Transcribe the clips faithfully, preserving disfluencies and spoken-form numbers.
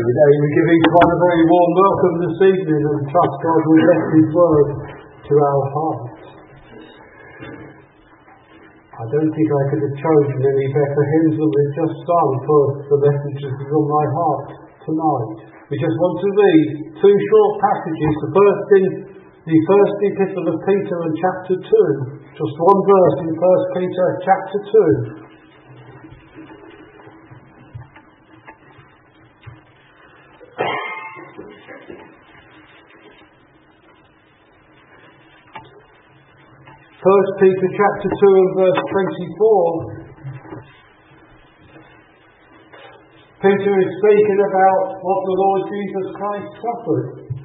Today we give each one a very warm welcome this evening and trust God will bless His word to our hearts. I don't think I could have chosen any better hymns than we've just sung for the message that is on my heart tonight. We just want to read two short passages. The first in the first epistle of Peter in chapter two. Just one verse in First Peter chapter two. First Peter chapter two and verse twenty-four. Peter is speaking about what the Lord Jesus Christ suffered.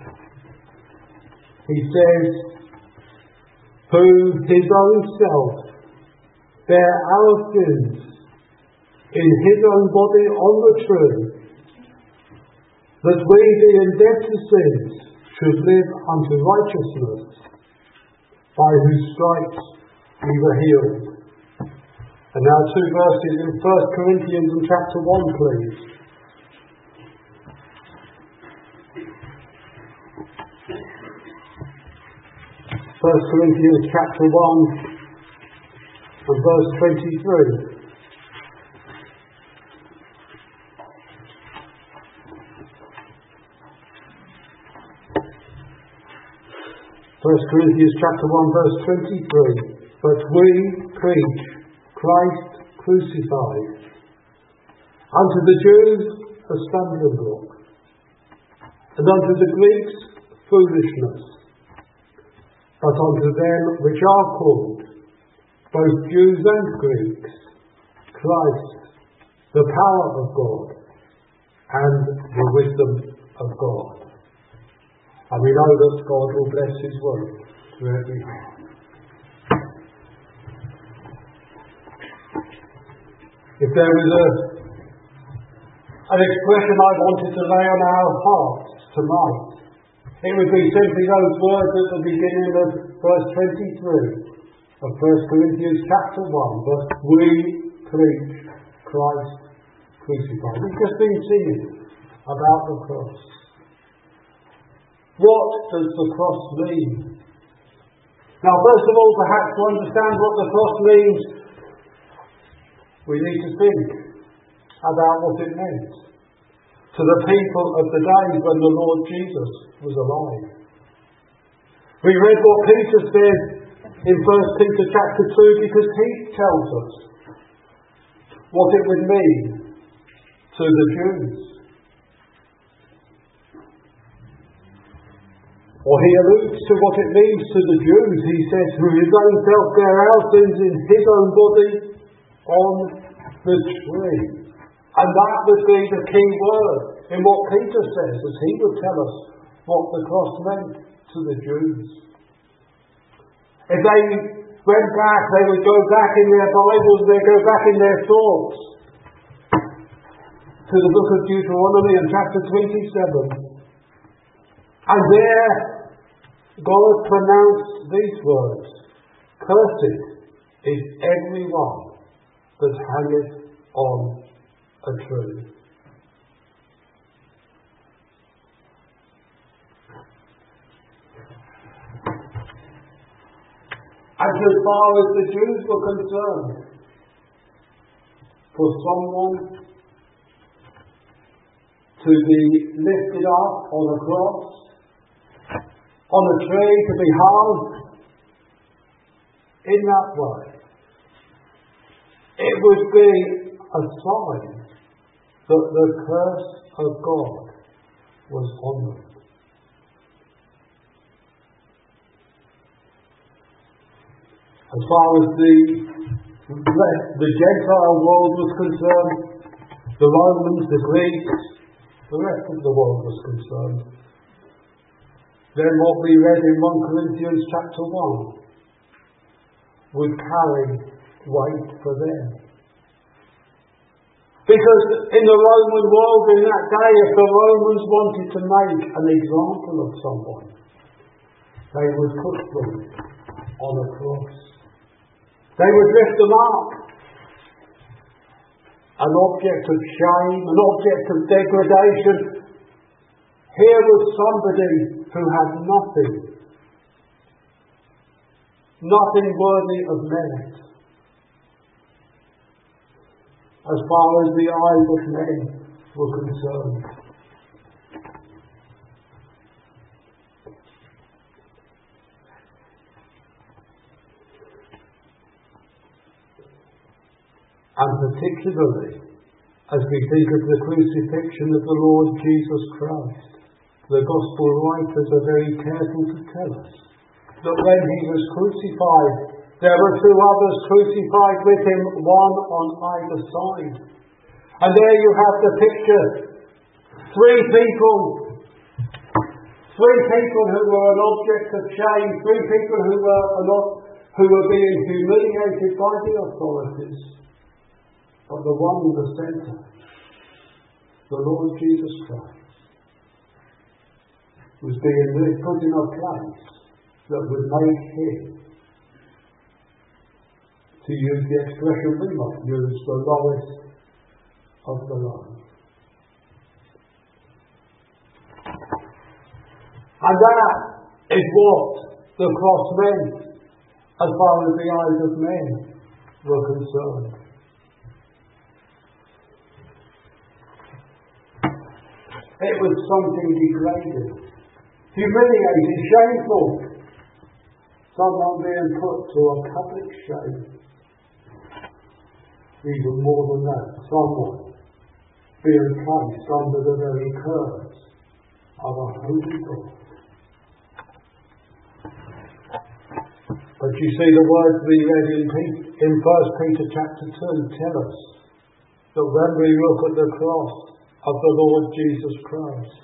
He says, who his own self bare our sins in his own body on the tree, that we being dead to sins should live unto righteousness, by whose stripes we were healed. And now two verses in First Corinthians in chapter one, please. First Corinthians chapter one and verse twenty-three. First Corinthians chapter one verse twenty-three. But we preach Christ crucified, unto the Jews a stumbling block, and unto the Greeks foolishness, but unto them which are called, both Jews and Greeks, Christ, the power of God, and the wisdom of God. And we know that God will bless His word to every heart. If there is a, an expression I wanted to lay on our hearts tonight, it would be simply those words at the beginning of verse twenty-three of First Corinthians chapter one. But we preach Christ crucified. We've just been singing about the cross. What does the cross mean? Now, first of all, perhaps to understand what the cross means, we need to think about what it meant to the people of the days when the Lord Jesus was alive. We read what Peter said in First Peter chapter two because he tells us what it would mean to the Jews. Or he alludes to what it means to the Jews. He says, who his own self bare our sins in his own body on the tree. And that would be the key word in what Peter says, as he would tell us what the cross meant to the Jews. If they went back, they would go back in their Bibles, they'd go back in their thoughts to the book of Deuteronomy in chapter twenty-seven. And there God pronounced these words, cursed is every one that hangeth on a tree. And as far as the Jews were concerned, for someone to be lifted up on a cross, on a tree, to be hung in that way, it would be a sign that the curse of God was on them. As far as the, the Gentile world was concerned, the Romans, the Greeks, the rest of the world was concerned, then what we read in First Corinthians chapter one would carry weight for them. Because in the Roman world in that day, if the Romans wanted to make an example of someone, they would put them on a cross. They would lift them up. An object of shame, an object of degradation, Here was somebody who had nothing, nothing worthy of merit, as far as the eyes of men were concerned. And particularly as we think of the crucifixion of the Lord Jesus Christ, the Gospel writers are very careful to tell us that when he was crucified, there were two others crucified with him, one on either side. And there you have the picture. Three people, three people who were an object of shame, three people who were not, who were being humiliated by the authorities. But the one in the centre, the Lord Jesus Christ, was being put in a place that would make him, to use the expression we might use, the lowest of the low. And that is what the cross meant as far as the eyes of men were concerned. It was something degrading, humiliating, shameful. Someone being put to a public shame. Even more than that, someone being placed under the very curse of a holy God. But you see, the words we read in, Peter, in First Peter chapter two tell us that when we look at the cross of the Lord Jesus Christ,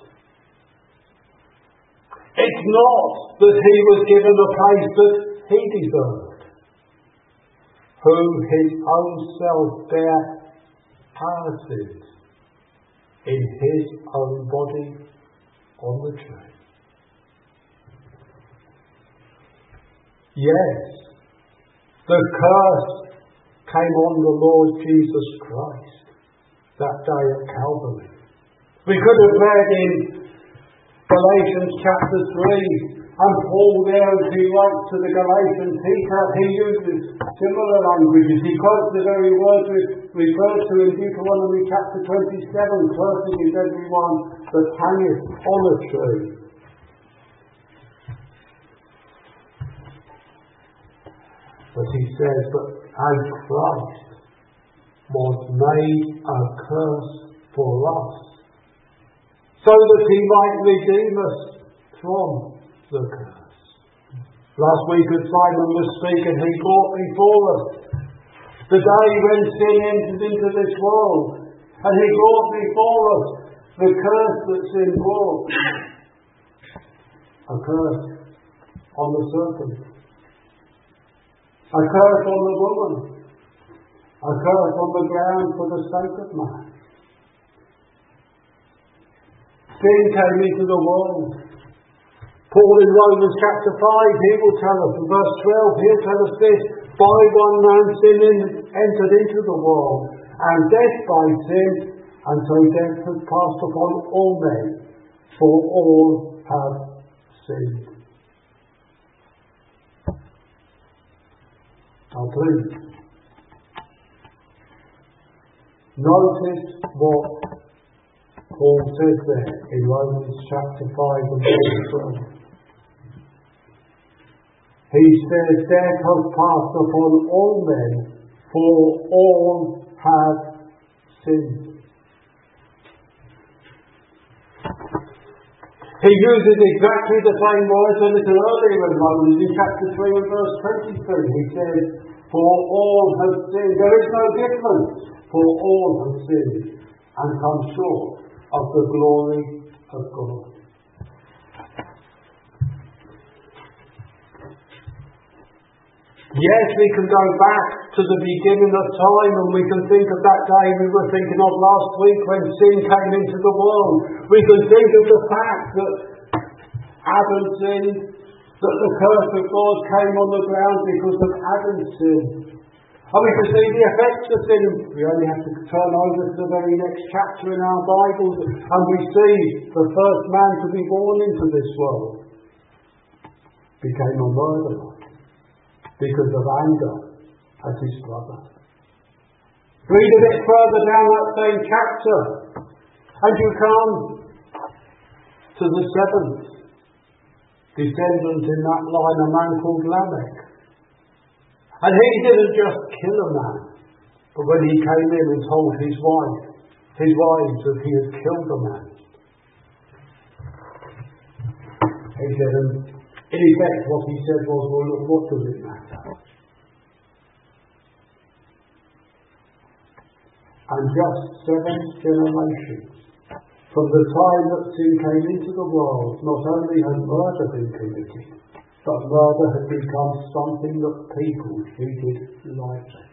it's not that he was given a place that he deserved, who his own self bare our sins in his own body on the tree. Yes, the curse came on the Lord Jesus Christ that day at Calvary. We could have read in Galatians chapter three, and Paul there, as he writes to the Galatians, he, he uses similar languages. He quotes the very words referred to in Deuteronomy chapter twenty-seven, cursed is everyone that hangeth on a tree. But he says, but as Christ was made a curse for us, so that he might redeem us from the curse. Last week as Simon was speaking, he brought before us the day when sin entered into this world, and he brought before us the curse that sin brought. A curse on the serpent, a curse on the woman, a curse on the ground for the sake of man. Sin came into the world. Paul in Romans chapter five, he will tell us, in verse twelve, he'll tell us this: by one man sin entered into the world, and death by sin, and so death has passed upon all men, for all have sinned. Now please, notice what Paul says there in Romans chapter five and verse twelve. He says, death has passed upon all men, for all have sinned. He uses exactly the same words a little earlier in Romans, in chapter three and verse twenty-three. He says, for all have sinned. There is no difference, for all have sinned and come short of the glory of God. Yes, we can go back to the beginning of time, and we can think of that day we were thinking of last week when sin came into the world. We can think of the fact that Adam sinned, that the curse of God came on the ground because of Adam's sin. And we can see the effects of sin. We only have to turn over to the very next chapter in our Bibles and we see the first man to be born into this world became a murderer because of anger at his brother. Read a bit further down that same chapter and you come to the seventh descendant in that line, a man called Lamech. And he didn't just kill a man, but when he came in and told his wife, his wives that he had killed a man, he said, and in effect what he said was, well look, what does it matter? And just seven generations from the time that sin came into the world, not only had murder been committed, but murder had become something that people treated lightly.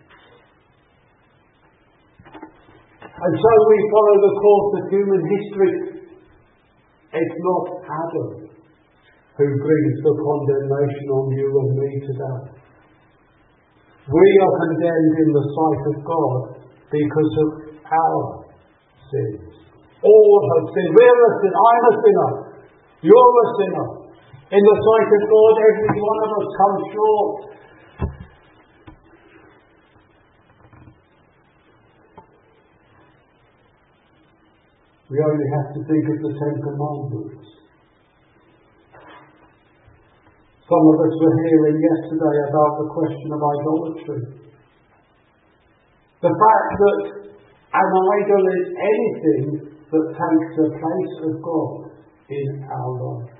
And so we follow the course of human history. It's not Adam who brings the condemnation on you and me today. We are condemned in the sight of God because of our sins. All have sinned. We're a sinner. I'm a sinner. You're a sinner. In the sight of God, every one of us comes short. We only have to think of the Ten Commandments. Some of us were hearing yesterday about the question of idolatry. The fact that an idol is anything that takes the place of God in our life.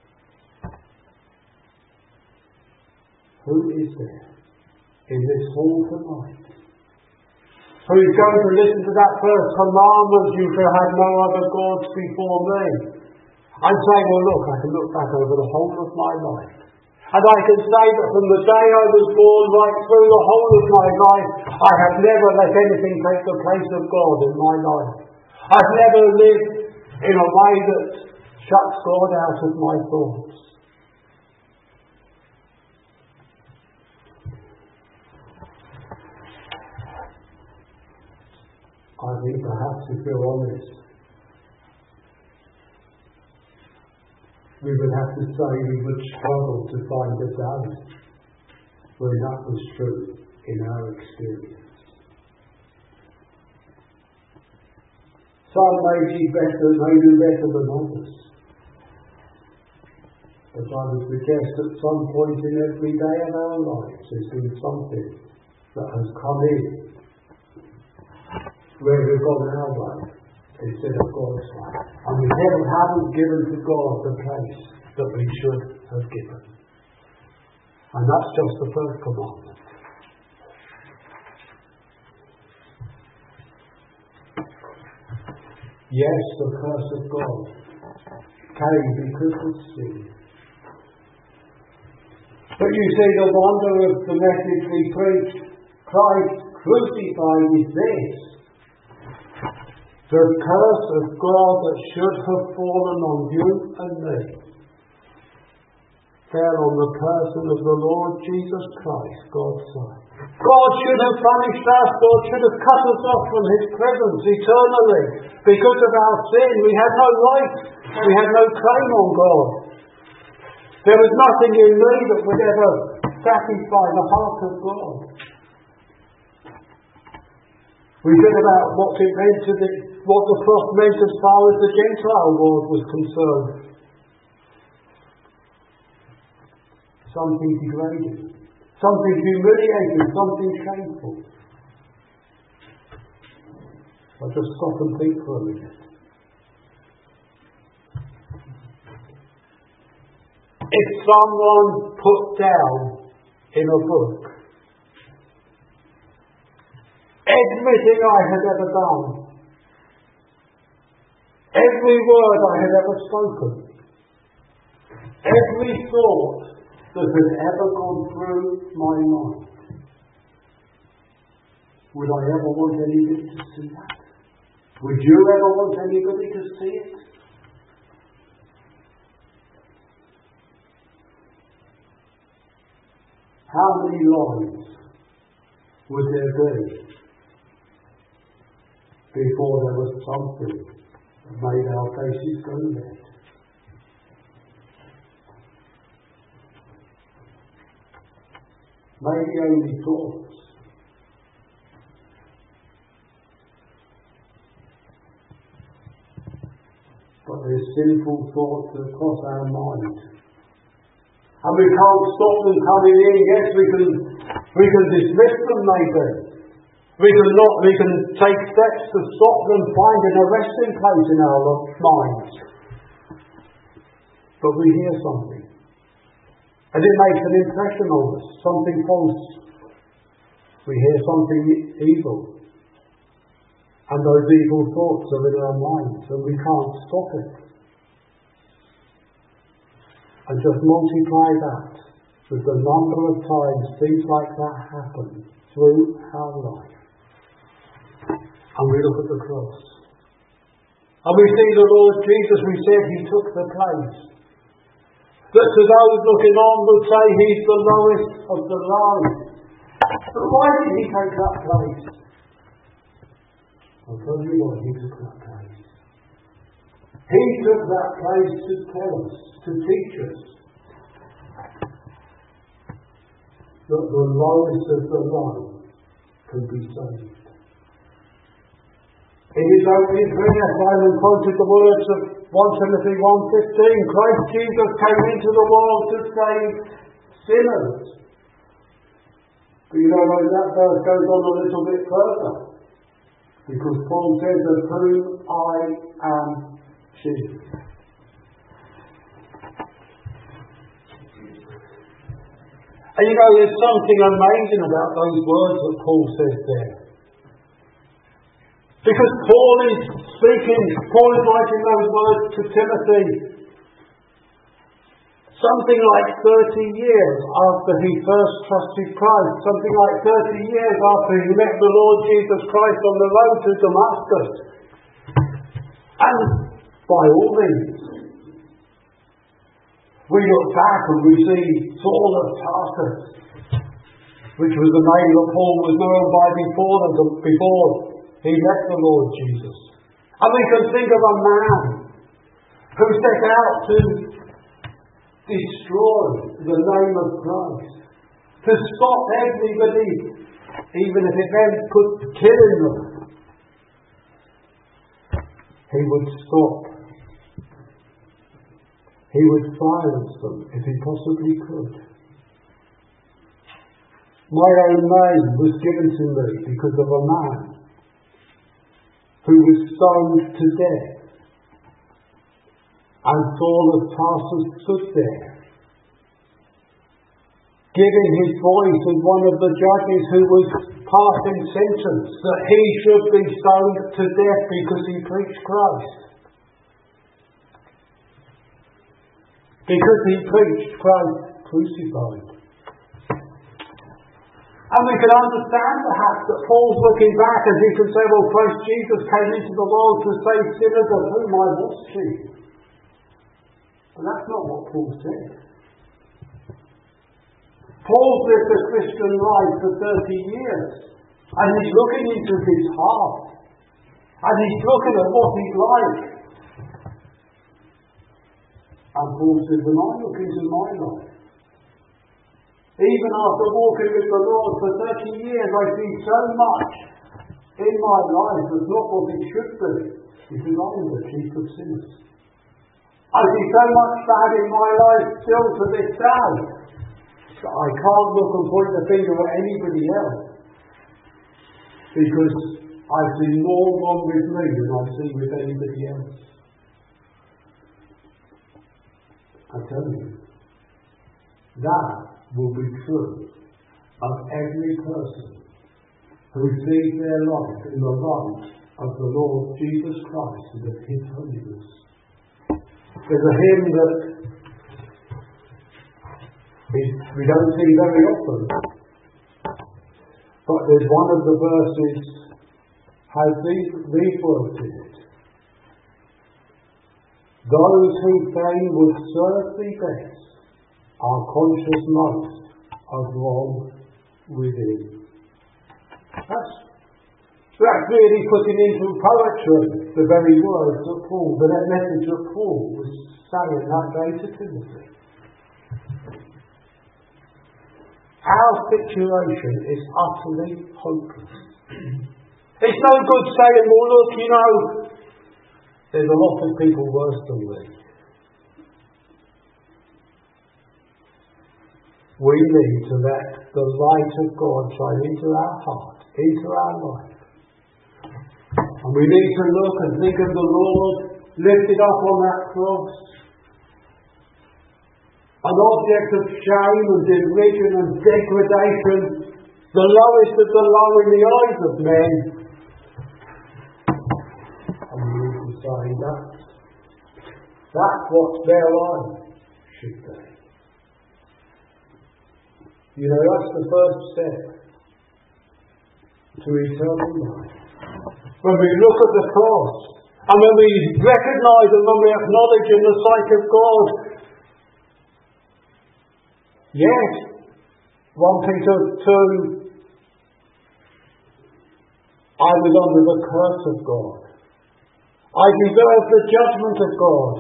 Who is there in this hall tonight who is going to listen to that first commandment, you shall have no other gods before me, and say, well look, I can look back over the whole of my life and I can say that from the day I was born right through the whole of my life I have never let anything take the place of God in my life. I've never lived in a way that shuts God out of my thoughts. I think perhaps if we're honest, we would have to say we would struggle to find a day when that was true in our experience. Some may be better, may do better than others. But I would suggest at some point in every day of our lives there's been something that has come in where we've gone our way instead of God's way. And we never haven't given to God the place that we should have given. And that's just the first commandment. Yes, the curse of God came because of sin. But you see, the wonder of the message we preach, Christ crucified, is this. The curse of God that should have fallen on you and me fell on the person of the Lord Jesus Christ, God's Son. God should have punished us. God should have cut us off from His presence eternally. Because of our sin, we had no right. We had no claim on God. There was nothing in me that would ever satisfy the heart of God. We read about what it meant to the, what the cross meant as far as the Gentile world was concerned. Something degrading, something humiliating, something shameful. I'll just stop and think for a minute. If someone put down in a book everything I had ever done, every word I had ever spoken, every thought that had ever gone through my mind, would I ever want anybody to see that? Would you ever want anybody to see it? How many lives would there be before there was something that made our faces go red? Maybe only thoughts. But there's sinful thoughts that cross our mind. And we can't stop them coming in. Yes, we can we can dismiss them maybe. We can not we can take steps to stop them finding a resting place in our minds. But we hear something. And it makes an impression on us, something false. We hear something evil. And those evil thoughts are in our minds, and we can't stop it. And just multiply that with the number of times things like that happen through our life. And we look at the cross. And we see the Lord Jesus, we said He took the place. That to those looking on would say He's the lowest of the low. But why did He take that place? I'll tell you why He took that place. He took that place to tell us, to teach us, that the lowest of the low can be saved. In his opening prayer, Simon quoted the words of First Timothy one fifteen, Christ Jesus came into the world to save sinners. But you know, that verse goes on a little bit further, because Paul says, of whom I am chief. And you know, there's something amazing about those words that Paul says there. Because Paul is speaking, Paul is writing those words to Timothy something like thirty years after he first trusted Christ, something like thirty years after he met the Lord Jesus Christ on the road to Damascus. And by all means, we look back and we see Saul of Tarsus, which was the name that Paul was known by before, before he met the Lord Jesus. And we can think of a man who set out to destroy the name of Christ, to stop everybody, even if it meant killing them. He would stop. He would silence them if he possibly could. My own name was given to me because of a man who was stoned to death. And Saul of Tarsus stood there, giving his voice as one of the judges who was passing sentence that he should be stoned to death because he preached Christ. Because he preached Christ crucified. And we can understand perhaps that Paul's looking back and he can say, well, Christ Jesus came into the world to save sinners, of whom I was chief. But that's not what Paul said. Paul's lived a Christian life for thirty years. And he's looking into his heart. And he's looking at what he's like. And Paul says, when I look into my life, even after walking with the Lord for thirty years, I see so much in my life that's not what it should be, because I am the chief of sinners. I see so much bad in my life still to this day that I can't look and point the finger at anybody else, because I see more wrong with me than I see with anybody else. I tell you, that will be true of every person who sees their life in the light of the Lord Jesus Christ and of His holiness. There's a hymn that we don't see very often, but there's one of the verses has these, these words in it. Those who fain would serve thee best are conscious most of wrong within. That's, that's really putting into poetry the very words that Paul, the message that Paul was saying that day to Timothy. Our situation is utterly hopeless. It's no good saying, well look, you know, there's a lot of people worse than me. We need to let the light of God shine into our heart, into our life. And we need to look and think of the Lord lifted up on that cross. An object of shame and derision and degradation, the lowest of the low in the eyes of men. And we need to say that that's what their life should be. You know, that's the first step to eternal life. When we look at the cross, and when we recognise and when we acknowledge in the sight of God, yes, First Peter two, I was under the curse of God. I deserve the judgment of God.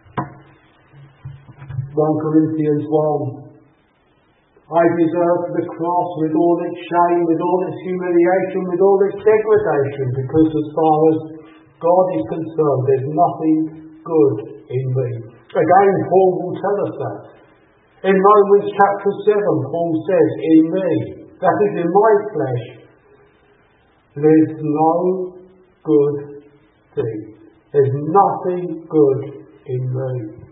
First Corinthians one, I deserve the cross with all its shame, with all its humiliation, with all its degradation, because as far as God is concerned, there's nothing good in me. Again, Paul will tell us that. In Romans chapter seven, Paul says, in me, that is in my flesh, there's no good thing. There's nothing good in me.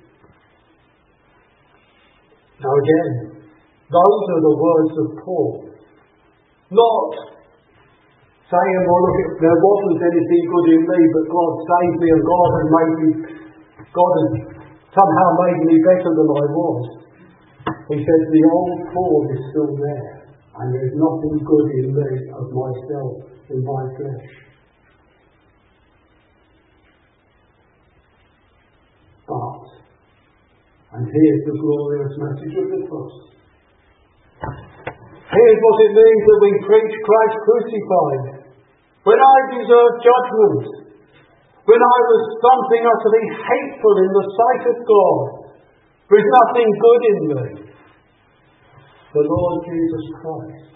Now again, those are the words of Paul. Not saying, well look, there wasn't anything good in me, but God saved me and God had made me, God had somehow made me better than I was. He says the old Paul is still there, and there's nothing good in me of myself, in my flesh. But, and here's the glorious message of the cross. Here's what it means that we preach Christ crucified. When I deserved judgment, when I was something utterly hateful in the sight of God, with nothing good in me, the Lord Jesus Christ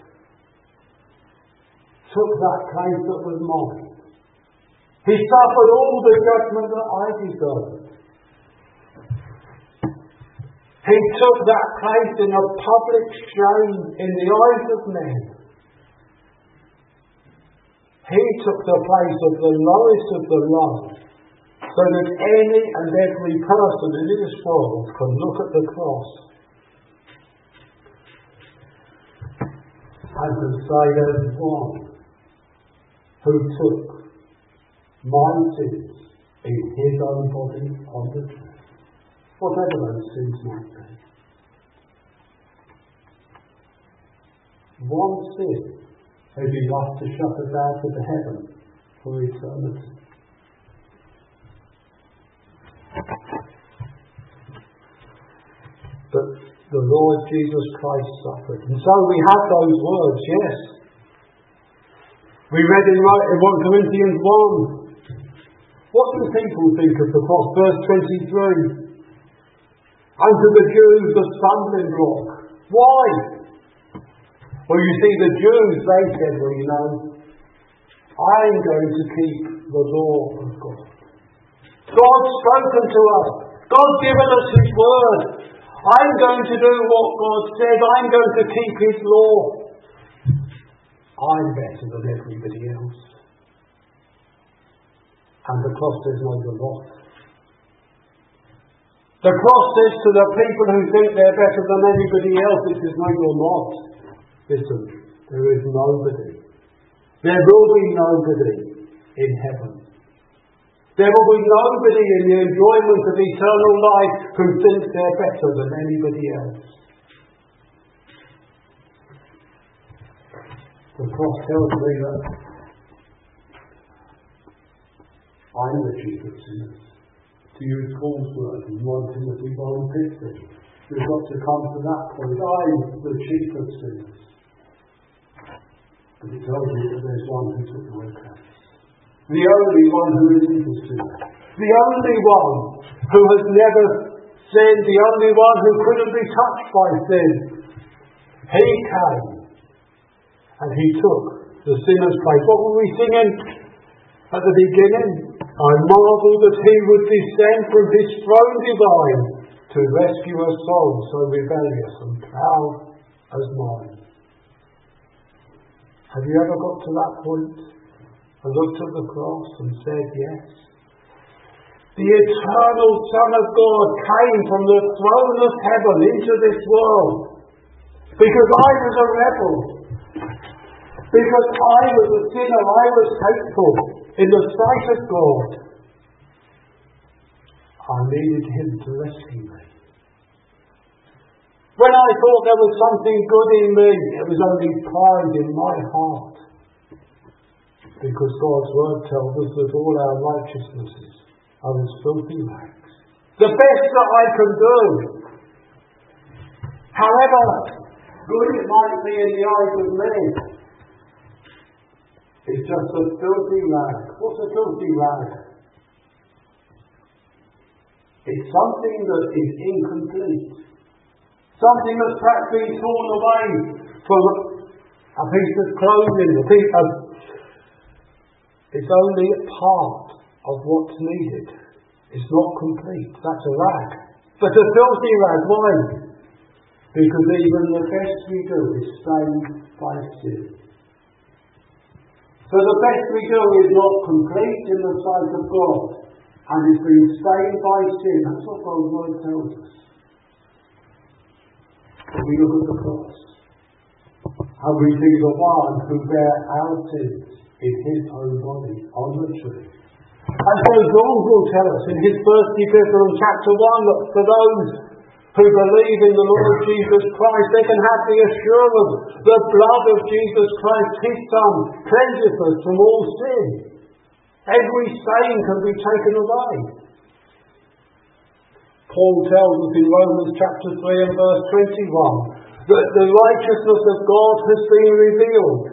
took that place that was mine. He suffered all the judgment that I deserved. He took that place in a public shame in the eyes of men. He took the place of the lowest of the low, so that any and every person in this world can look at the cross and can say there's one who took my sins in his own body on the cross. Whatever those sins might be. One sin has enough to shut us out of the heaven for eternity. But the Lord Jesus Christ suffered. And so we have those words, yes. We read in First Corinthians one. What do people think of the cross? Verse twenty-three. Unto the Jews the stumbling block. Why? Well, you see, the Jews, they said, well, you know, I'm going to keep the law of God. God's spoken to us. God's given us His word. I'm going to do what God said. I'm going to keep His law. I'm better than everybody else. And the cross says, no, you're not. The cross says to the people who think they're better than anybody else, it says, no, you're not. Listen, there is nobody. There will be nobody in heaven. There will be nobody in the enjoyment of eternal life who thinks they're better than anybody else. The cross tells me that I'm the chief of sinners. To use Paul's word in First Timothy one fifteen. We've got to come to that point. I'm the chief of sinners. But it tells you that there's one who took away place. The only one who isn't a sinner. The only one who has never sinned. The only one who couldn't be touched by sin. He came and he took the sinner's place. What were we singing at the beginning? I marvel that he would descend from his throne divine to rescue a soul so rebellious and proud as mine. Have you ever got to that point and looked at the cross and said yes? The eternal Son of God came from the throne of heaven into this world because I was a rebel, because I was a sinner, I was hateful in the sight of God. I needed him to rescue me. When I thought there was something good in me, it was only pride in my heart. Because God's word tells us that all our righteousnesses are as filthy rags. The best that I can do, however good it might be in the eyes of men, is just a filthy rag. What's a filthy rag? It's something that is incomplete. Something that's perhaps been torn away from a piece of clothing. A piece of, it's only a part of what's needed. It's not complete. That's a rag. But a filthy rag. Why? Because even the best we do is stained by sin. So the best we do is not complete in the sight of God. And it's been stained by sin. That's what God's word tells us. But we look at the cross. And we see the one who bare our sins in his own body on the tree. And so John will tell us in his first epistle in chapter one that for those who believe in the Lord Jesus Christ, they can have the assurance the blood of Jesus Christ, his Son, cleanses us from all sin. Every stain can be taken away. Paul tells us in Romans chapter three and verse twenty-one that the righteousness of God has been revealed.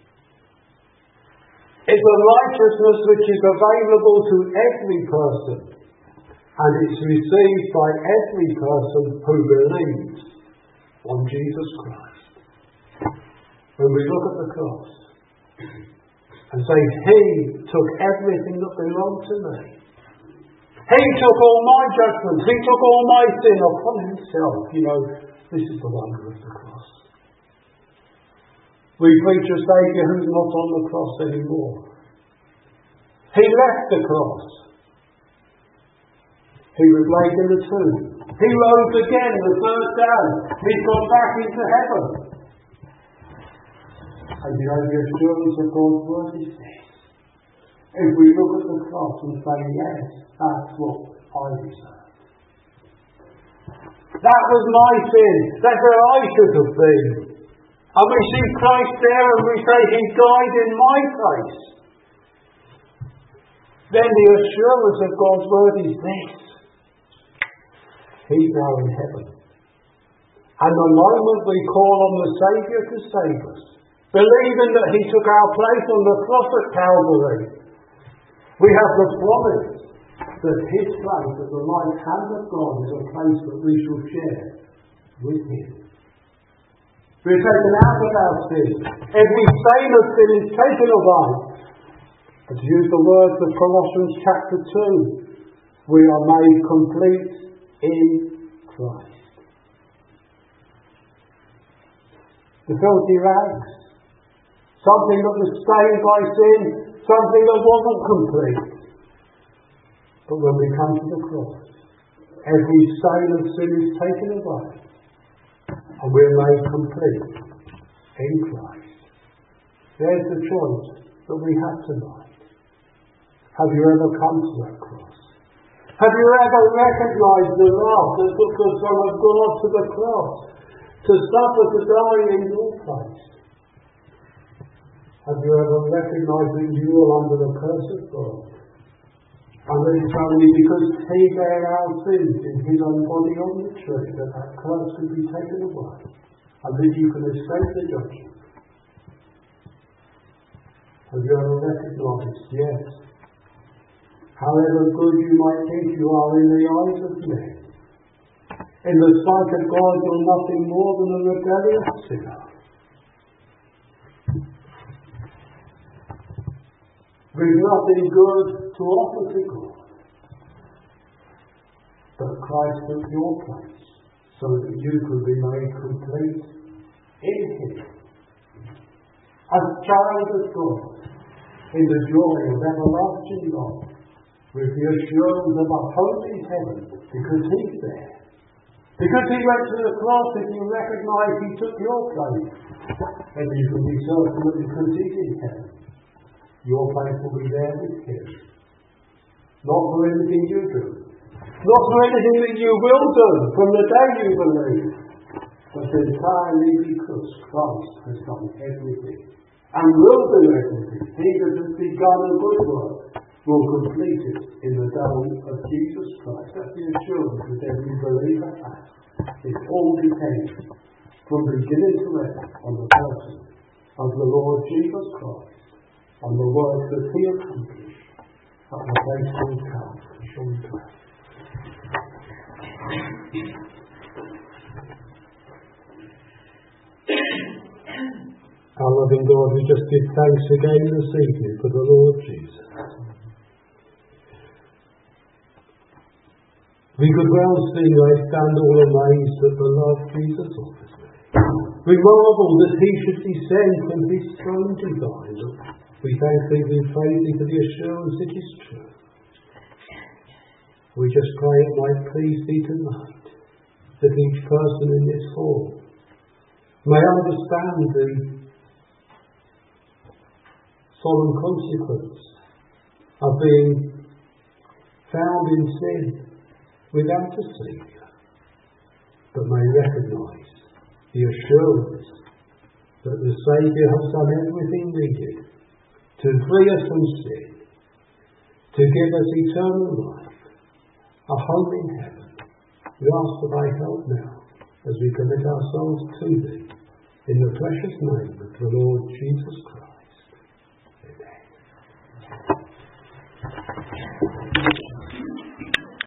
It's a righteousness which is available to every person, and it's received by every person who believes on Jesus Christ. When we look at the cross and say, he took everything that belonged to me. He took all my judgments. He took all my sin upon himself. You know, this is the wonder of the cross. We preach a Saviour who's not on the cross anymore. He left the cross. He was laid in the tomb. He rose again the third day. He's gone back into heaven. And you know, the assurance of God's word is this. If we look at the cross and say, yes, that's what I deserve. That was my sin. That's where I should have been. And we see Christ there and we say, he died in my place. Then the assurance of God's word is this. He's now in heaven. And the moment we call on the Saviour to save us, believing that he took our place on the cross at Calvary, we have the promise that his place at the right hand of God is a place that we shall share with him. We're taken out of our sin. Every stain of sin is taken away. And to use the words of Colossians chapter two, we are made complete in Christ. The filthy rags, something that was stained by sin, something that wasn't complete. But when we come to the cross, every stain of sin is taken away, and we're made complete in Christ. There's the choice that we have tonight. Have you ever come to that cross? Have you ever recognised the love that took the Son of God to the cross, to suffer, to die in your place? Have you ever recognised that you are under the curse of God? And that it's only because he bare our sins in his own body on the tree that that curse could be taken away, and that you can escape the judgment. Have you ever recognized? Yes. However good you might think you are in the eyes of men, in the sight of God you're nothing more than a rebellious sinner. With nothing good to offer to God. But Christ took your place so that you could be made complete in Him. As child of God, in the joy of everlasting life, with the assurance of a holy heaven, because He's there. Because He went to the cross, and you recognise He took your place. And you can be certain that because He's in heaven, your place will be there with Him. Not for anything you do. Not for anything that you will do from the day you believe. But entirely because Christ has done everything. And will do everything. He that has begun a good work will complete it in the day of Jesus Christ. That's the assurance that every believer has. It all depends from beginning to end on the person of the Lord Jesus Christ, on the work that He accomplished at the place of Calvary. Shall we pray? Our loving God, we just give thanks again this evening for the Lord Jesus. We could well see, I stand all amazed at the love Jesus offers me. We marvel that He should descend from His throne divine. We thank Thee with faith for the assurance it is true. We just pray it might please Thee tonight, that each person in this hall may understand the solemn consequence of being found in sin without a Saviour, but may recognise the assurance that the Saviour has done everything needed to free us from sin, to give us eternal life, a home in heaven. We ask for Thy help now as we commit ourselves to Thee in the precious name of the Lord Jesus Christ. Amen.